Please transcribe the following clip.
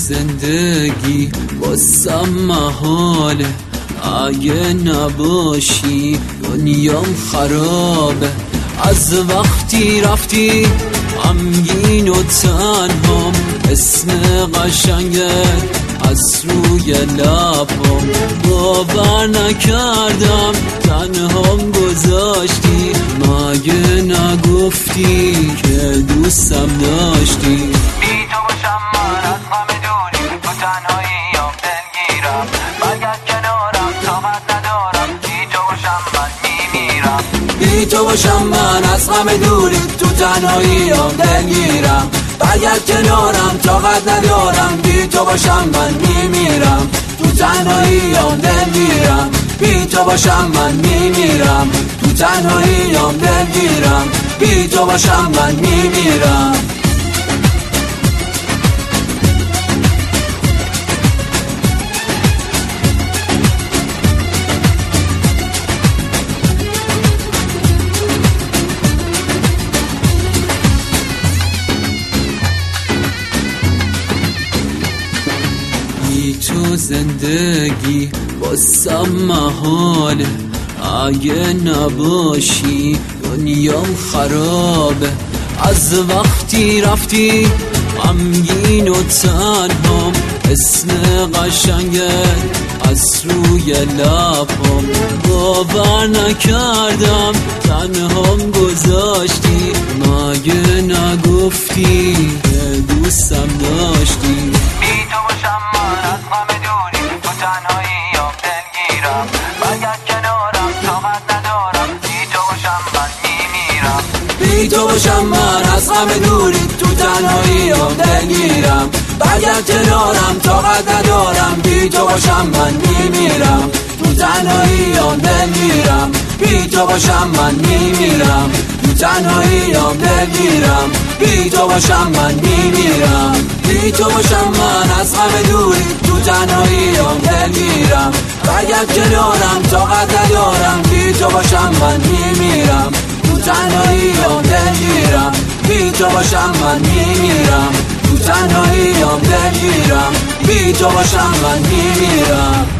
زندگی واسم محاله، اگه نباشی دنیام خرابه. از وقتی رفتی غمگین و تنهام، اسم قشنگت از روی لبام. باور نکردم تنهام گذاشتی، مگه نگفتی که دوستم داشتی؟ بی تو باشم من از غم دوری، تو تنهاییام دلگیرم. برگرد کنارم طاقت ندارم، بی تو باشم من میمیرم. بی تو باشم من از غم دوری، تو تنهاییام دلگیرم. برگرد کنارم طاقت ندارم، بی تو باشم من میمیرم. تو تنهاییام دلگیرم، بی تو باشم من میمیرم. تو تنهاییام دلگیرم، بی تو باشم من میمیرم. بی تو زندگی واسم محاله، اگه نباشی دنیام خرابه. از وقتی رفتی غمگین و تنهام، اسم قشنگت از روی لبام. باور نکردم تنهام گذاشتی، مگه نگفتی که دوستم داشتی؟ بی تو باشم من از غم دوری، تو تنهاییام دلگیرم. برگرد کنارم طاقت ندارم، بی تو باشم من میمیرم. بی تو باشم من از غم دوری، تو تنهاییام دلگیرم. برگرد کنارم طاقت ندارم، بی تو باشم من میمیرم. تو تنهاییام دلگیرم، بی تو باشم من میمیرم. تو تنهاییام دلگیرم، بی تو باشم من میمیرم. بی تو باشم من از غم دوری، تو تنهاییام دلگیرم. برگرد کنارم طاقت ندارم، بی تو باشم من میمیرم. تو تنهاییام دلگیرم، بی تو باشم من میمیرم. تو تنهاییام دلگیرم، بی تو باشم من میمیرم.